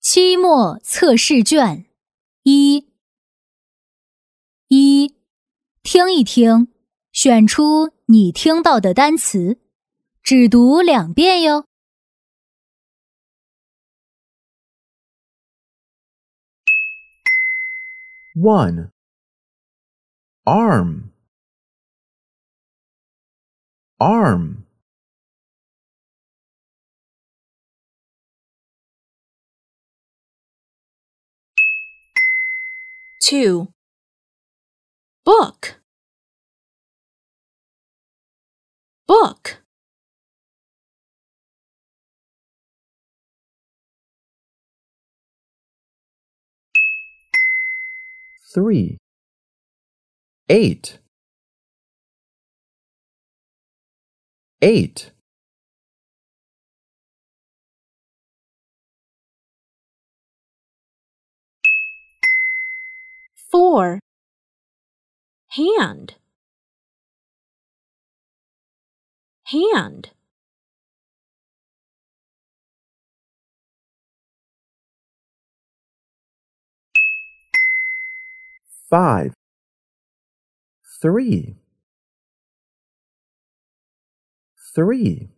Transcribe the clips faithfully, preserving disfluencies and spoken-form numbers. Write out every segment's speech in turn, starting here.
期末测试卷一一，听一听，选出你听到的单词，只读两遍哟。 one. Arm. Arm. two. Book. Book. three. Eight. Eight. four. Hand. Hand. five. Three. Three.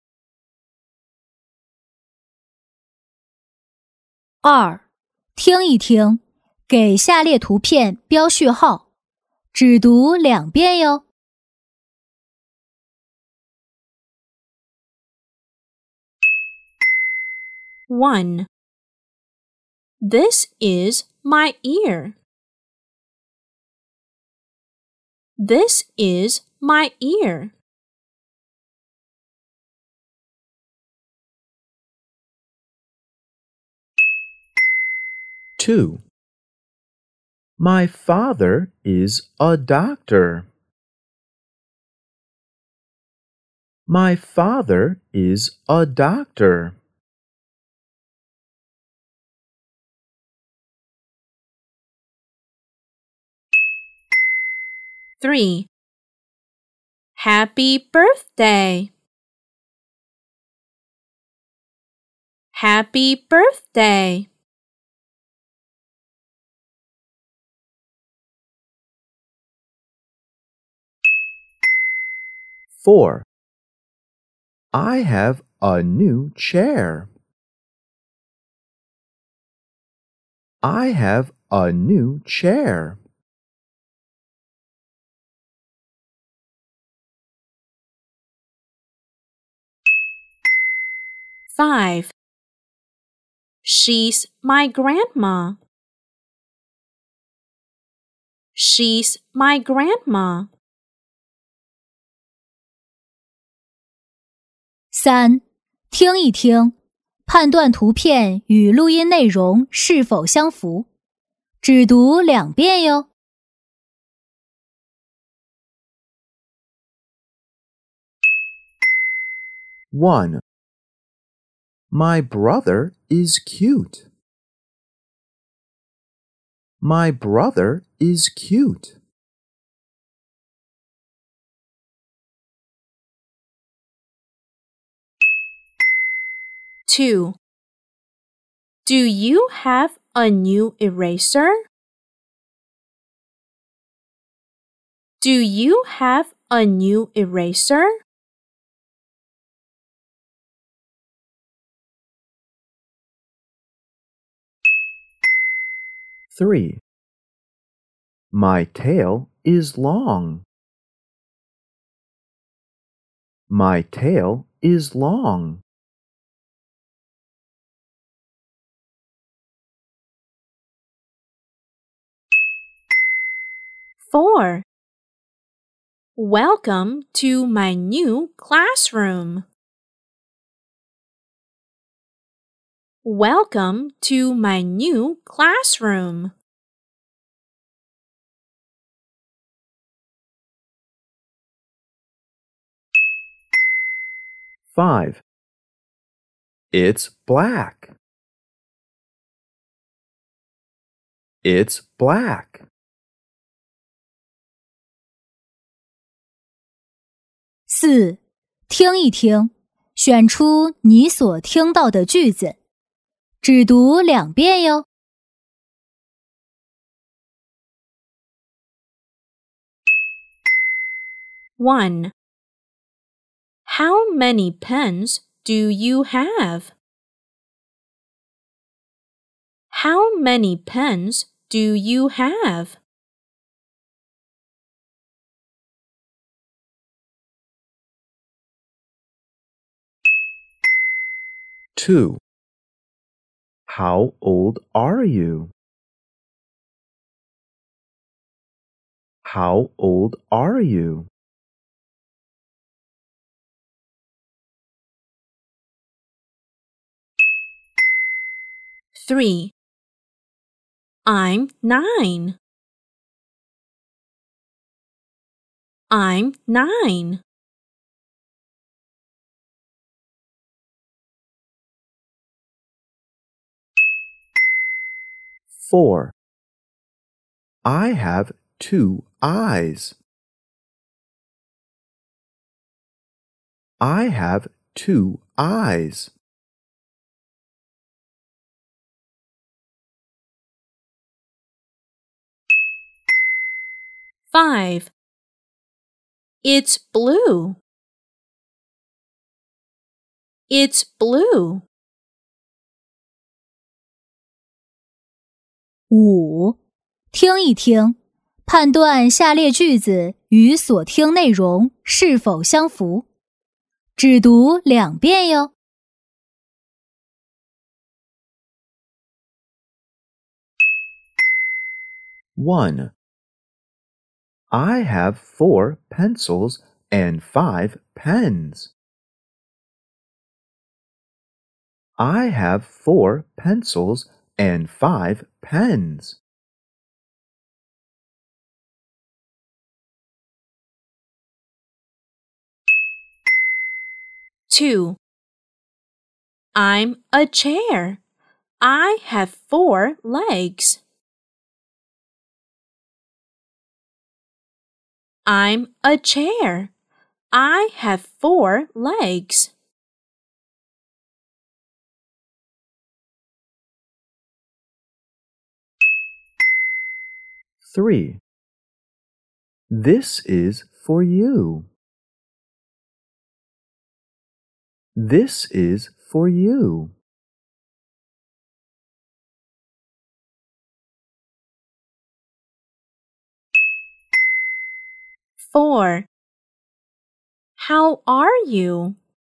二，听一听，给下列图片标序号，只读两遍哟。 one. This is my ear. This is my ear. two. My father is a doctor. My father is a doctor. three. Happy birthday. Happy birthday. four. I have a new chair. I have a new chair. five. She's my grandma. She's my grandma. 三，听一听，判断图片与录音内容是否相符，只读两遍哟。 one. My brother is cute. My brother is cute. two. Do you have a new eraser? Do you have a new eraser? three. My tail is long. My tail is long. four. Welcome to my new classroom. Welcome to my new classroom. five. It's black. It's black. 四，听一听，选出你所听到的句子， 只读两遍哟。 one. How many pens do you have? How many pens do you have? two. How old are you? How old are you? three. I'm nine. I'm nine. four. I have two eyes. I have two eyes. five. It's blue. It's blue. 五，听一听，判断下列句子与所听内容是否相符。只读两遍哟。 one. I have four pencils and five pens. I have four pencils and five pens. two. I'm a chair. I have four legs. I'm a chair. I have four legs. three. This is for you. This is for you. four. How are you?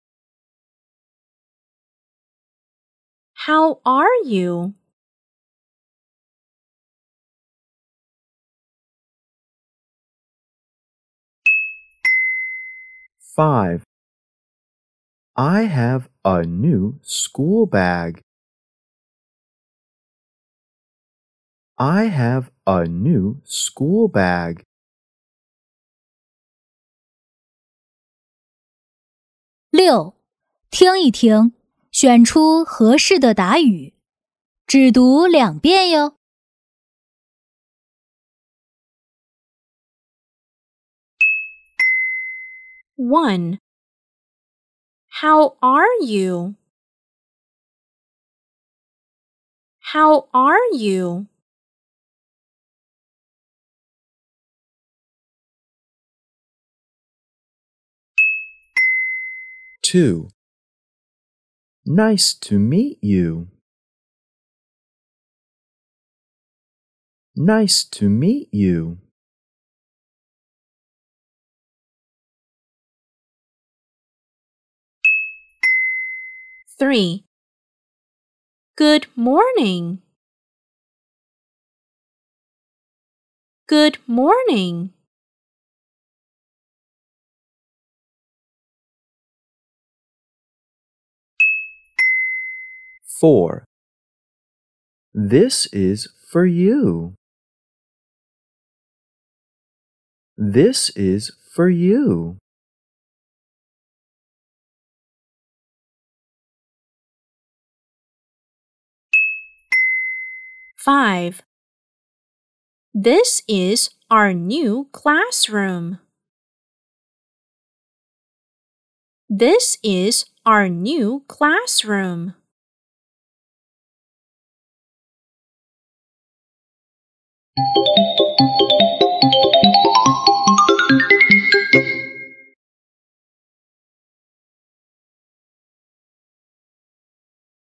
How are you? five. I have a new school bag. I have a new school bag. 六，听一听，选出合适的答语。只读两遍哟。 one. How are you? How are you? two. Nice to meet you. Nice to meet you. three. Good morning. Good morning. four. This is for you. This is for you. five. This is our new classroom. This is our new classroom. you